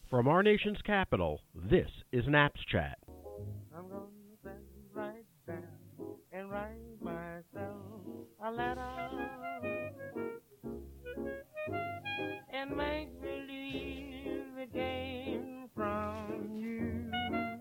From our nation's capital, this is Naps Chat. I'm gonna sit right down and write myself a letter and make believe it came from you.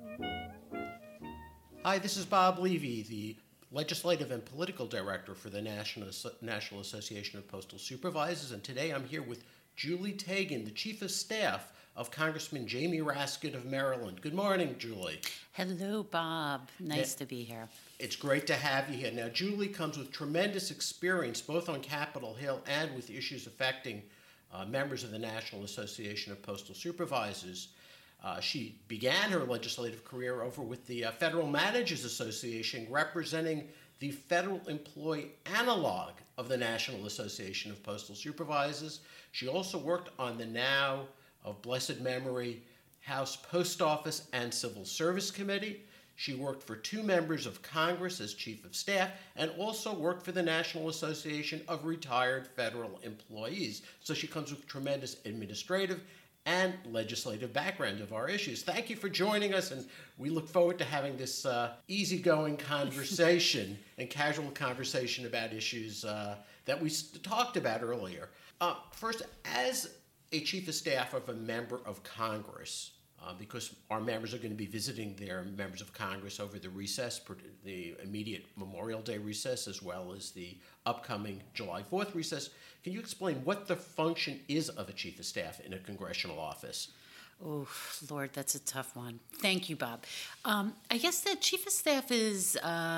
Hi, this is Bob Levy, the Legislative and Political Director for the National Association of Postal Supervisors, and today I'm here with Julie Tagan, the Chief of Staff of Congressman Jamie Raskin of Maryland. Good morning, Julie. Hello, Bob. Nice to be here. It's great to have you here. Now, Julie comes with tremendous experience both on Capitol Hill and with issues affecting members of the National Association of Postal Supervisors. She began her legislative career over with the Federal Managers Association, representing the federal employee analog of the National Association of Postal Supervisors. She also worked on the now of blessed memory House Post Office and Civil Service Committee. She worked for two members of Congress as Chief of Staff and also worked for the National Association of Retired Federal Employees. So she comes with tremendous administrative and legislative background of our issues. Thank you for joining us, and we look forward to having this easygoing conversation and casual conversation about issues that we talked about earlier. First, as a Chief of Staff of a member of Congress, because our members are going to be visiting their members of Congress over the recess, the immediate Memorial Day recess, as well as the upcoming July 4th recess. Can you explain what the function is of a Chief of Staff in a congressional office? Oh, Lord, that's a tough one. Thank you, Bob. I guess the Chief of Staff is,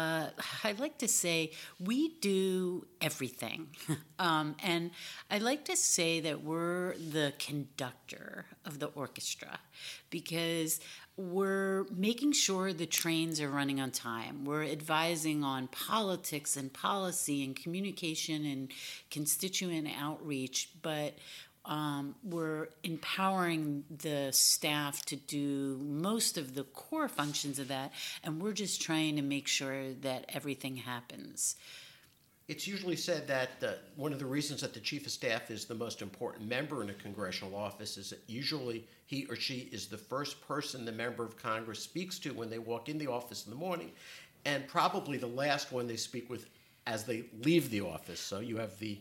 I like to say, we do everything. And I like to say that we're the conductor of the orchestra because we're making sure the trains are running on time. We're advising on politics and policy and communication and constituent outreach, but we're empowering the staff to do most of the core functions of that, and we're just trying to make sure that everything happens. It's usually said that one of the reasons that the Chief of Staff is the most important member in a congressional office is that usually he or she is the first person the member of Congress speaks to when they walk in the office in the morning, and probably the last one they speak with as they leave the office. So you have the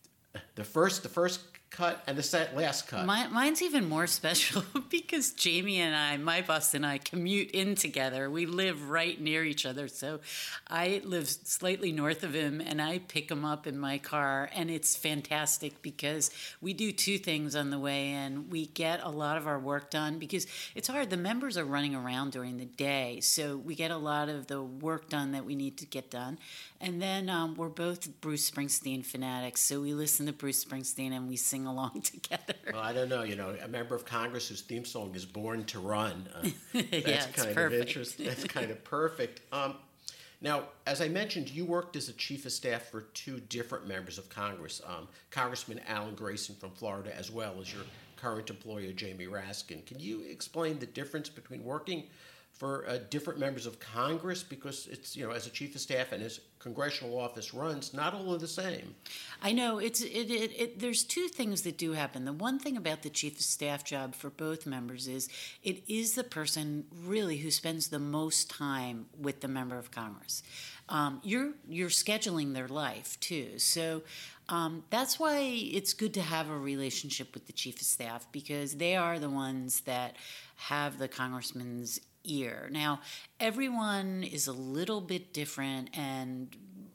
first cut and the last cut. Mine's even more special because Jamie and I, my boss and I, commute in together. We live right near each other. So I live slightly north of him and I pick him up in my car. And it's fantastic because we do two things on the way in. We get a lot of our work done because it's hard. The members are running around during the day. So we get a lot of the work done that we need to get done. And then we're both Bruce Springsteen fanatics. So we listen to Bruce Springsteen and we sing along together. Well, I don't know. A member of Congress whose theme song is "Born to Run." That's kind perfect. of interesting. That's kind of perfect. Now, as I mentioned, you worked as a Chief of Staff for two different members of Congress, Congressman Alan Grayson from Florida, as well as your current employer, Jamie Raskin. Can you explain the difference between working for different members of Congress, because it's, as a Chief of Staff and as congressional office runs, not all are the same? I know. There's two things that do happen. The one thing about the Chief of Staff job for both members is it is the person really who spends the most time with the member of Congress. You're scheduling their life too. So that's why it's good to have a relationship with the Chief of Staff, because they are the ones that have the congressman's ear. Now, everyone is a little bit different, and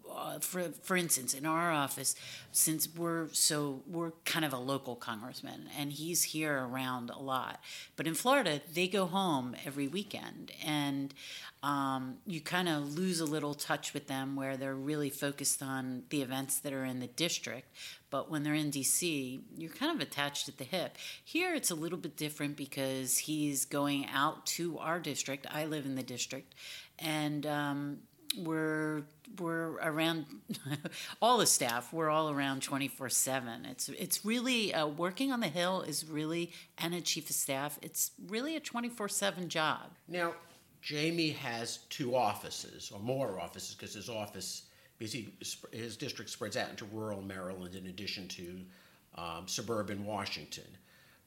for instance, in our office, since we're kind of a local congressman, and he's here around a lot. But in Florida, they go home every weekend, and you kind of lose a little touch with them where they're really focused on the events that are in the district. But when they're in D.C., you're kind of attached at the hip. Here, it's a little bit different because he's going out to our district. I live in the district, and we're around all the staff. We're all around 24/7. It's really working on the Hill is really, and a Chief of Staff. It's really a 24/7 job. Now, Jamie has two offices or more offices because his district spreads out into rural Maryland in addition to suburban Washington.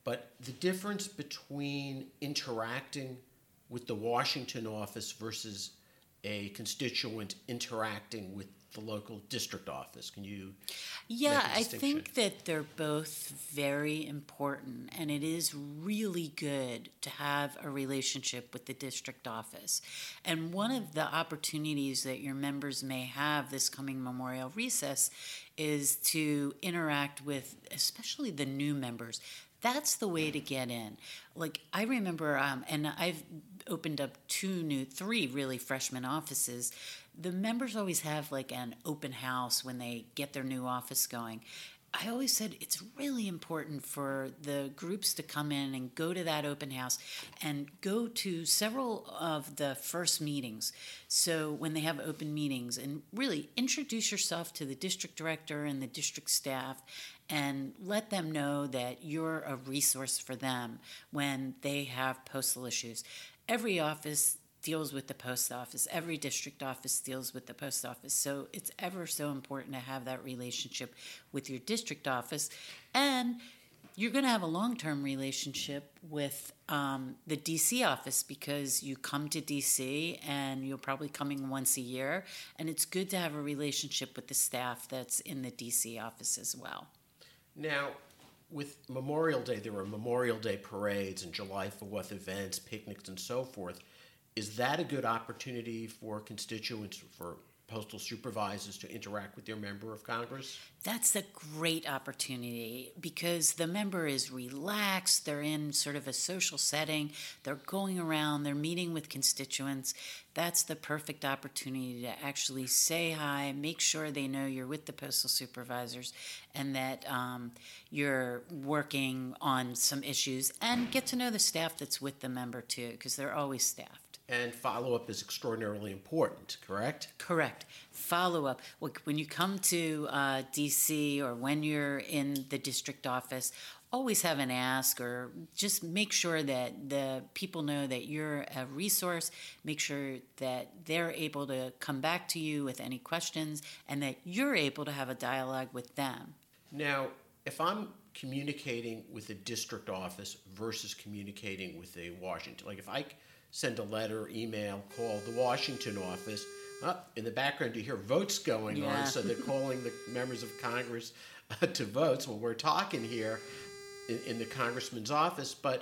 but the difference between interacting with the Washington office versus a constituent interacting with the local district office. Can you Yeah, make a I distinction? think that they're both very important, and it is really good to have a relationship with the district office. And one of the opportunities that your members may have this coming Memorial Recess is to interact with, especially the new members. That's the way to get in. Like, I remember, and I've opened up three really freshman offices. The members always have like an open house when they get their new office going. I always said it's really important for the groups to come in and go to that open house and go to several of the first meetings. So when they have open meetings, and really introduce yourself to the district director and the district staff and let them know that you're a resource for them when they have postal issues. Every office deals with the post office. Every district office deals with the post office. So it's ever so important to have that relationship with your district office. And you're going to have a long-term relationship with the DC office because you come to DC and you're probably coming once a year. And it's good to have a relationship with the staff that's in the DC office as well. Now, with Memorial Day, there are Memorial Day parades and July 4th events, picnics, and so forth. Is that a good opportunity for constituents, for postal supervisors to interact with their member of Congress? That's a great opportunity because the member is relaxed. They're in sort of a social setting. They're going around. They're meeting with constituents. That's the perfect opportunity to actually say hi, make sure they know you're with the postal supervisors and that you're working on some issues, and get to know the staff that's with the member too, because they're always staffed. And follow-up is extraordinarily important, correct? Correct. Follow-up. When you come to DC or when you're in the district office, always have an ask, or just make sure that the people know that you're a resource. Make sure that they're able to come back to you with any questions and that you're able to have a dialogue with them. Now, if I'm communicating with a district office versus communicating with a Washington, like if I send a letter, email, call the Washington office, in the background you hear votes going on, so they're calling the members of Congress to votes. Well, we're talking here in the congressman's office, but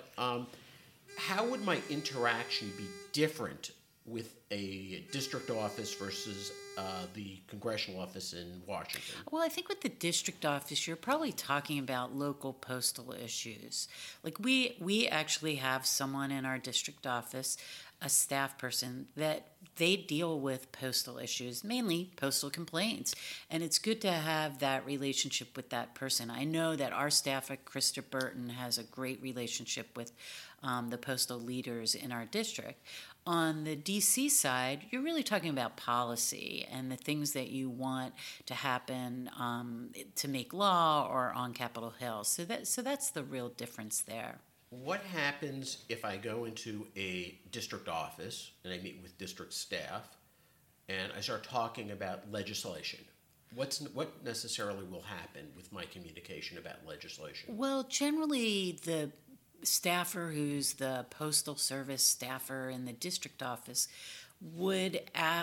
how would my interaction be different with a district office versus the congressional office in Washington? Well, I think with the district office, you're probably talking about local postal issues. Like we actually have someone in our district office, a staff person, that they deal with postal issues, mainly postal complaints. And it's good to have that relationship with that person. I know that our staff at Christa Burton has a great relationship with the postal leaders in our district. On the DC side, you're really talking about policy and the things that you want to happen to make law or on Capitol Hill. So that's the real difference there. What happens if I go into a district office and I meet with district staff and I start talking about legislation? What necessarily will happen with my communication about legislation? Well, generally the staffer who's the postal service staffer in the district office would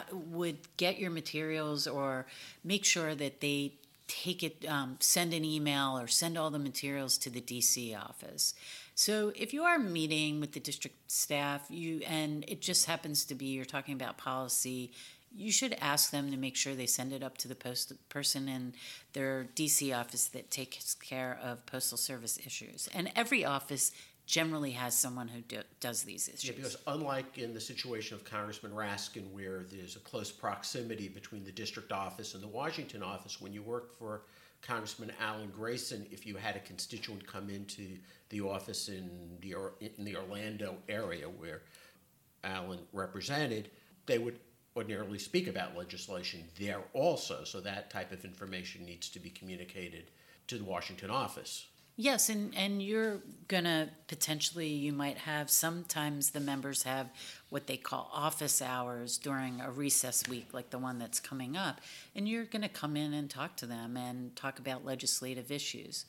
get your materials or make sure that they take it, send an email or send all the materials to the DC office. So if you are meeting with the district staff, and it just happens to be you're talking about policy, you should ask them to make sure they send it up to the person in their DC office that takes care of postal service issues. And every office generally has someone who does these issues. Yeah, because unlike in the situation of Congressman Raskin, where there's a close proximity between the district office and the Washington office, when you worked for Congressman Alan Grayson, if you had a constituent come into the office in the Orlando area where Alan represented, they would ordinarily speak about legislation there also. So that type of information needs to be communicated to the Washington office. Yes, and you're going to potentially, you might have, sometimes the members have what they call office hours during a recess week, like the one that's coming up, and you're going to come in and talk to them and talk about legislative issues.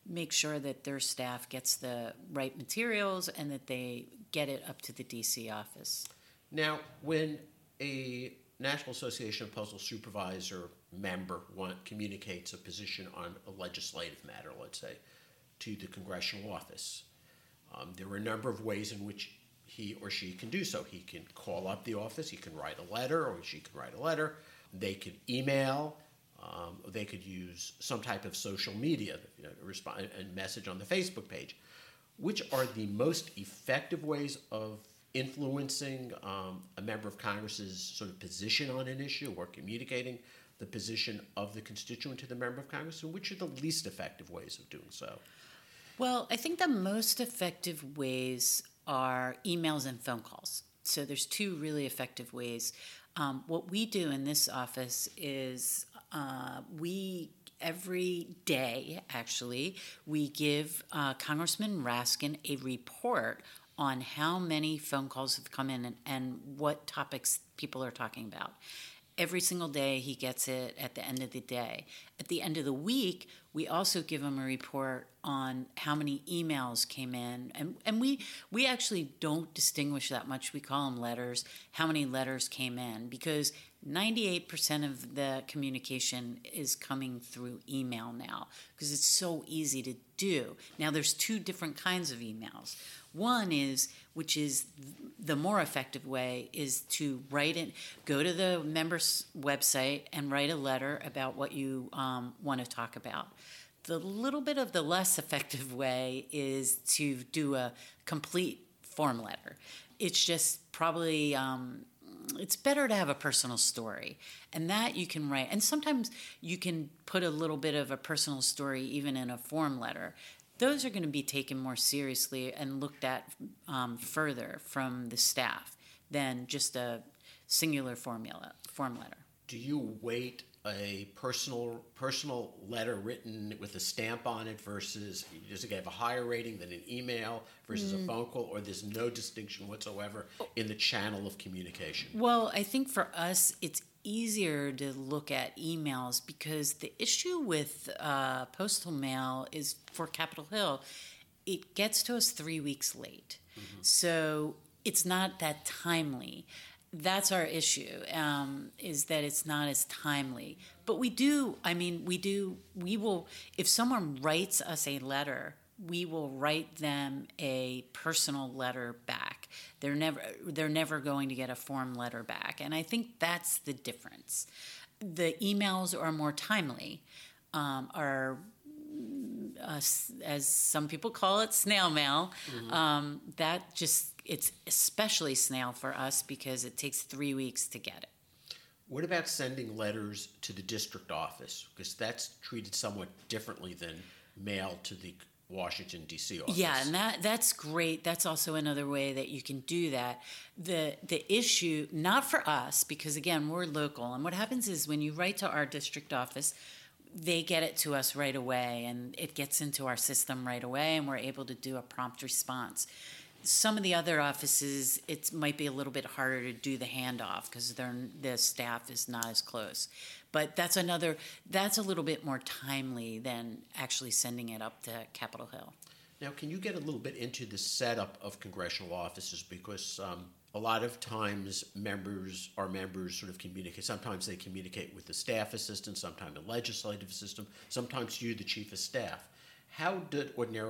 make sure that their staff gets the right materials and that they get it up to the DC office. Now, when a National Association of Postal Supervisor member communicates a position on a legislative matter, let's say, to the congressional office, there are a number of ways in which he or she can do so. He can call up the office, he can write a letter, or she can write a letter. They could email, they could use some type of social media, respond and message on the Facebook page. Which are the most effective ways of influencing a member of Congress's sort of position on an issue or communicating the position of the constituent to the member of Congress, and which are the least effective ways of doing so? Well, I think the most effective ways are emails and phone calls. So there's two really effective ways. What we do in this office is every day, actually, we give Congressman Raskin a report on how many phone calls have come in and what topics people are talking about. Every single day, he gets it at the end of the day. At the end of the week, we also give him a report on how many emails came in. And we actually don't distinguish that much. We call them letters, how many letters came in, because 98% of the communication is coming through email now because it's so easy to do. Now, there's two different kinds of emails. One is, which is the more effective way, is to write it, go to the member's website and write a letter about what you want to talk about. The little bit of the less effective way is to do a complete form letter. It's just probably, it's better to have a personal story, and that you can write. And sometimes you can put a little bit of a personal story even in a form letter. Those are going to be taken more seriously and looked at further from the staff than just a singular form letter. Do you weight a personal letter written with a stamp on it versus, does it have a higher rating than an email versus a phone call, or there's no distinction whatsoever in the channel of communication? Well, I think for us, it's easier to look at emails because the issue with postal mail is for Capitol Hill, it gets to us 3 weeks late. Mm-hmm. So it's not that timely. That's our issue, is that it's not as timely. But we will, if someone writes us a letter, we will write them a personal letter back. They're never going to get a form letter back. And I think that's the difference. The emails are more timely, as some people call it, snail mail. Mm-hmm. It's especially snail for us because it takes 3 weeks to get it. What about sending letters to the district office? Because that's treated somewhat differently than mail to the Washington, D.C. office. Yeah, and that's great. That's also another way that you can do that. The issue, not for us, because again, we're local, and what happens is when you write to our district office, they get it to us right away, and it gets into our system right away, and we're able to do a prompt response. Some of the other offices, it might be a little bit harder to do the handoff because the staff is not as close. But that's a little bit more timely than actually sending it up to Capitol Hill. Now, can you get a little bit into the setup of congressional offices? Because a lot of times our members sort of communicate. Sometimes they communicate with the staff assistant, sometimes the legislative assistant, sometimes you, the chief of staff. How did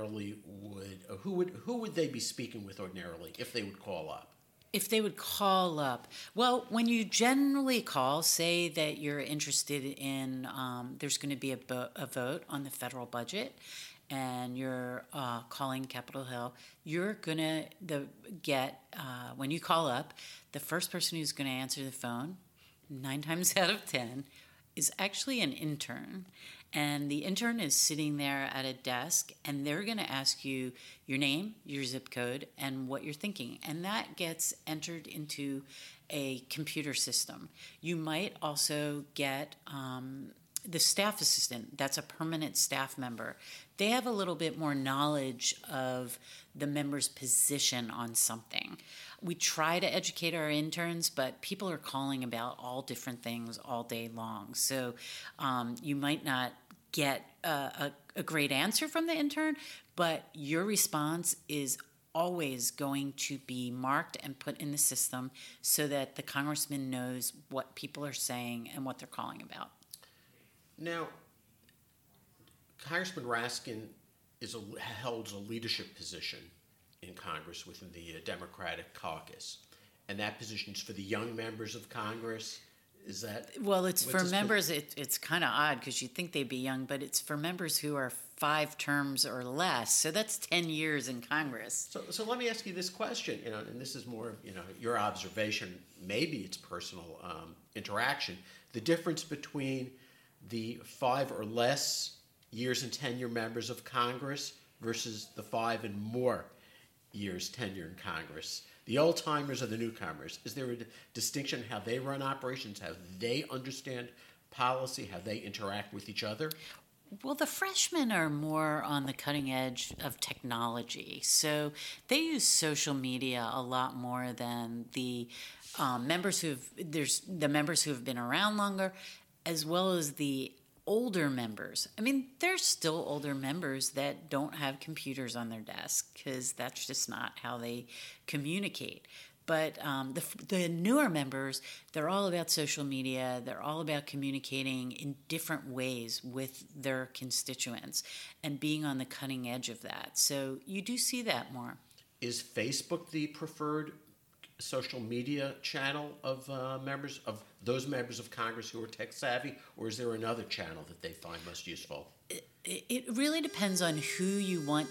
who would they be speaking with ordinarily if they would call up? If they would call up, well, when you generally call, say that you're interested in, there's going to be a vote on the federal budget, and you're calling Capitol Hill, you're going to get, when you call up, the first person who's going to answer the phone, 9 times out of 10, is actually an intern. And the intern is sitting there at a desk, and they're going to ask you your name, your zip code, and what you're thinking. And that gets entered into a computer system. You might also get the staff assistant. That's a permanent staff member. They have a little bit more knowledge of the member's position on something. We try to educate our interns, but people are calling about all different things all day long. So you might not get a great answer from the intern, but your response is always going to be marked and put in the system so that the congressman knows what people are saying and what they're calling about. Now, Congressman Raskin holds a leadership position in Congress within the Democratic caucus, and that position is for the young members of Congress. Is that? Well, it's for members. It's kind of odd because you'd think they'd be young, but it's for members who are 5 terms or less. So that's 10 years in Congress. So let me ask you this question, and this is more, your observation. Maybe it's personal interaction. The difference between the 5 or less years and tenure members of Congress versus the 5 and more years tenure in Congress. The old-timers or the newcomers. Is there a distinction how they run operations, how they understand policy, how they interact with each other? Well, the freshmen are more on the cutting edge of technology. So they use social media a lot more than the members who have been around longer, as well as the older members. I mean, there's still older members that don't have computers on their desk because that's just not how they communicate. But the newer members, they're all about social media. They're all about communicating in different ways with their constituents and being on the cutting edge of that. So you do see that more. Is Facebook the preferred social media channel of those members of Congress who are tech savvy, or is there another channel that they find most useful? It really depends on who you want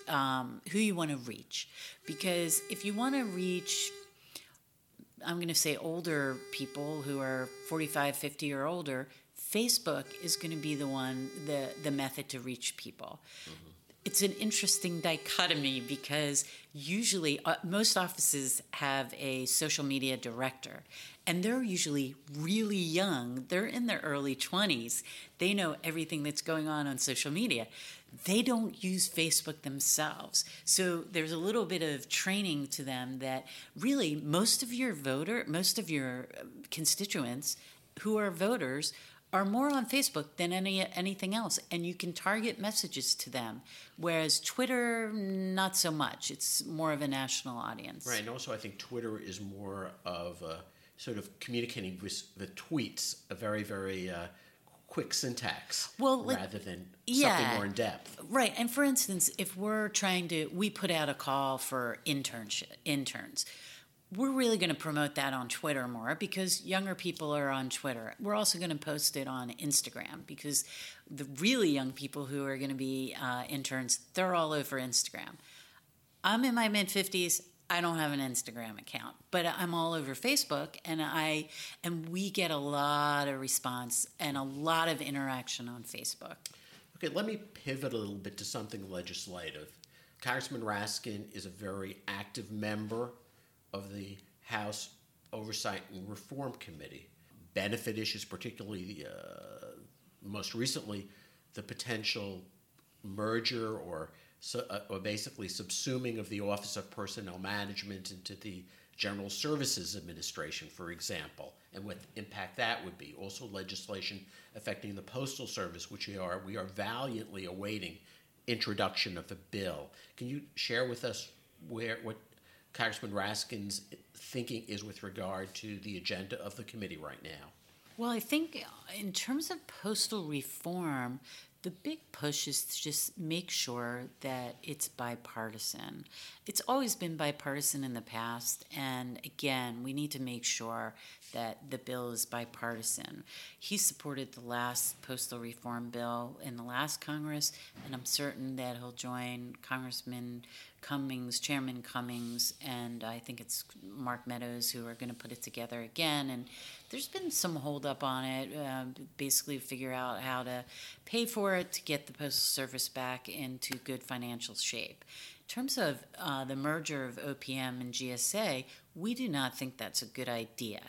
to reach, because if you want to reach, I'm going to say older people who are 45, 50 or older, Facebook is going to be the method to reach people. Mm-hmm. It's an interesting dichotomy because usually most offices have a social media director, and they're usually really young. They're in their early 20s. They know everything that's going on social media. They don't use Facebook themselves. So there's a little bit of training to them that really most of your constituents who are voters are more on Facebook than anything else, and you can target messages to them, whereas Twitter, not so much. It's more of a national audience. Right, and also I think Twitter is more of a sort of communicating with the tweets, a very, very quick syntax, rather than something more in-depth. Right, and for instance, if we put out a call for interns. We're really going to promote that on Twitter more because younger people are on Twitter. We're also going to post it on Instagram because the really young people who are going to be interns, they're all over Instagram. I'm in my mid-50s. I don't have an Instagram account, but I'm all over Facebook, and we get a lot of response and a lot of interaction on Facebook. Okay, let me pivot a little bit to something legislative. Congressman Raskin is a very active member of the House Oversight and Reform Committee. Benefit issues, particularly most recently, the potential merger or basically subsuming of the Office of Personnel Management into the General Services Administration, for example, and what impact that would be. Also legislation affecting the Postal Service, which we are valiantly awaiting introduction of a bill. Can you share with us what Congressman Raskin's thinking is with regard to the agenda of the committee right now? Well, I think in terms of postal reform, the big push is to just make sure that it's bipartisan. It's always been bipartisan in the past, and again, we need to make sure that the bill is bipartisan. He supported the last postal reform bill in the last Congress, and I'm certain that he'll join Congressman Cummings, Chairman Cummings, and I think it's Mark Meadows who are going to put it together again. And there's been some holdup on it, basically figure out how to pay for it to get the Postal Service back into good financial shape. In terms of the merger of OPM and GSA, we do not think that's a good idea.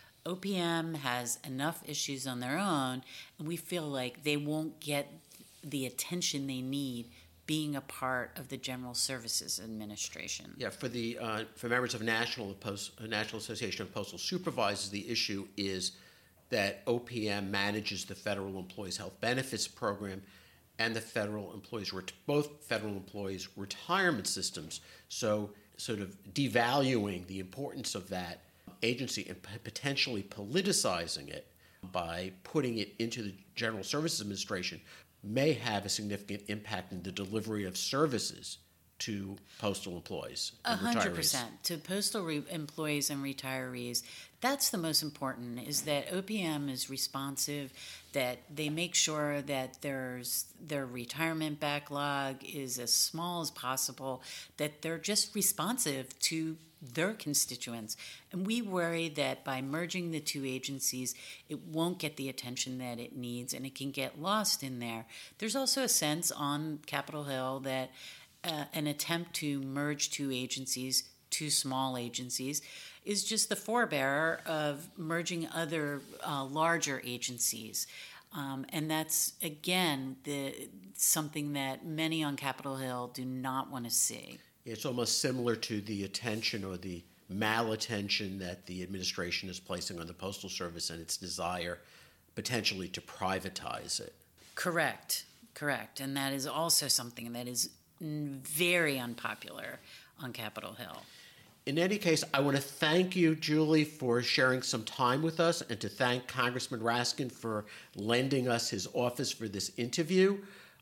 OPM has enough issues on their own, and we feel like they won't get the attention they need being a part of the General Services Administration. Yeah, for members of National Association of Postal Supervisors, the issue is that OPM manages the Federal Employees Health Benefits Program and the both federal employees' retirement systems. So sort of devaluing the importance of that agency and potentially politicizing it by putting it into the General Services Administration may have a significant impact in the delivery of services to postal employees and 100% retirees. to postal employees and retirees. That's the most important, is that OPM is responsive, that they make sure that their retirement backlog is as small as possible, that they're just responsive to their constituents. And we worry that by merging the two agencies, it won't get the attention that it needs and it can get lost in there. There's also a sense on Capitol Hill that an attempt to merge two small agencies, is just the forebearer of merging other larger agencies. And that's, again, something that many on Capitol Hill do not want to see. It's almost similar to the attention or the malattention that the administration is placing on the Postal Service and its desire potentially to privatize it. Correct. And that is also something that is very unpopular on Capitol Hill. In any case, I want to thank you, Julie, for sharing some time with us, and to thank Congressman Raskin for lending us his office for this interview.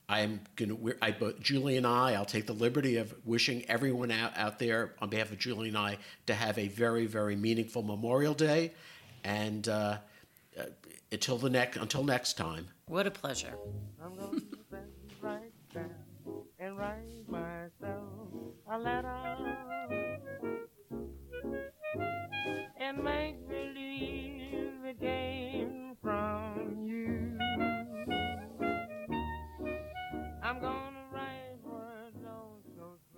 Julie and I'll take the liberty of wishing everyone out there, on behalf of Julie and I, to have a very, very meaningful Memorial Day. And until next time. What a pleasure. I'm going to sit right down and write myself a letter